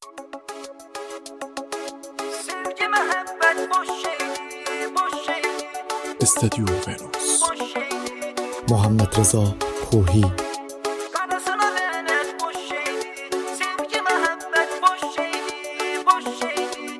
Sevgi məhəbbət boş şeydir, boş şeydir. استدیو ونوس Boş şeydir. محمد رضا کوهی Qarasına lənət boş şeydir. Sevgi məhəbbət boş şeydir, boş şeydir.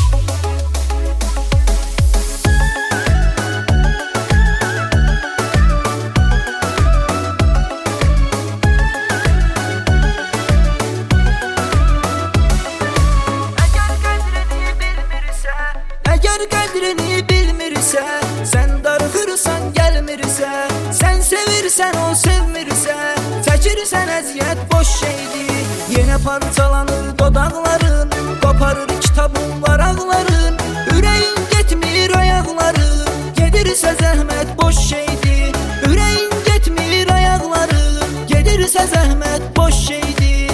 Əgər qədrini bilmirsə, sən darıxırsan gəlmirsə, sən sevirsən o sevmirsə, çəkirsən əziyyət boş şeydir. Yenə parçalanır dodaqların, qoparır kitabın varaqların, ürəyin getmir ayaqları, gedirsə zəhmət boş şeydir. Ürəyin getmir ayaqları, gedirsə zəhmət boş şeydir.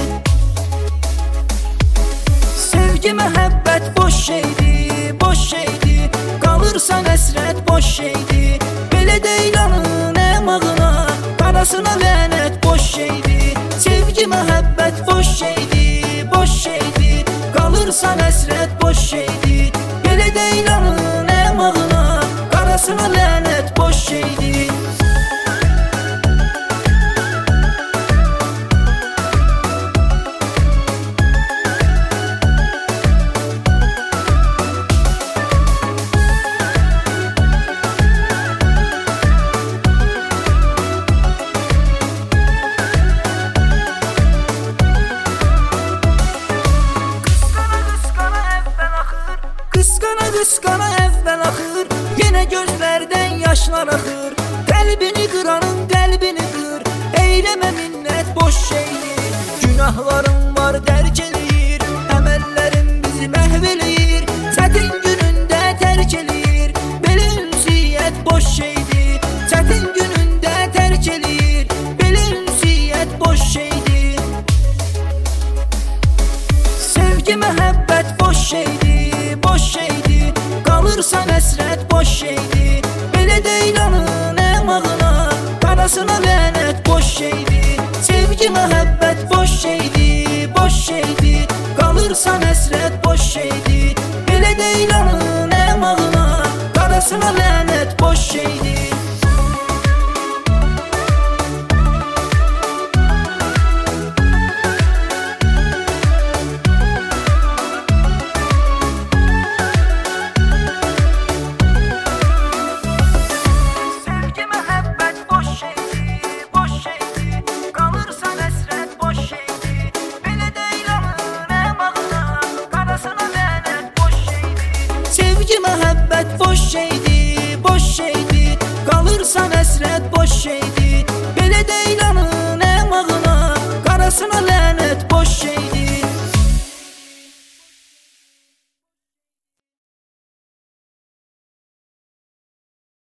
Sevgi məhəbbət boş şeydir, boş şeydir. Qalırsan əsrət boş şeydir. Belə deyil anın əmağına, qarasına lənət boş şeydir. Sevgi məhəbbət boş şeydir, boş şeydir. Qalırsan əsrət boş şeydir. Belə deyil anın əmağına, qarasına lənət boş şeydir. Qısqana əvvəl axır, yenə gözlərdən yaşlar axır. Qəlbini qıranın qəlbini qır, eyləmə minnət boş şeydir. Günahlarım var dərk eləyir, əməllərim bizi məhv eləyir. Çətin günündə tərk eləyir, belə ünsiyyət boş şeydir. Çətin günündə tərk eləyir, belə ünsiyyət boş şeydir. Sevgi məhəbbət boş şeydir, boş şeydir. Qalırsan əsrət boş şeydir. Belə deyil anın əmağına, qarasına lənət boş şeydir. Sevgi məhəbbət boş şeydir, boş şeydir. Qalırsan əsrət boş şeydir. Belə deyil anın əmağına, qarasına lənət boş şeydir. Sevgi məhəbbət boş şeydir, boş şeydir. Qalırsan əsrət boş şeydir. Belə deyil anın əmağına, qarasına lənət.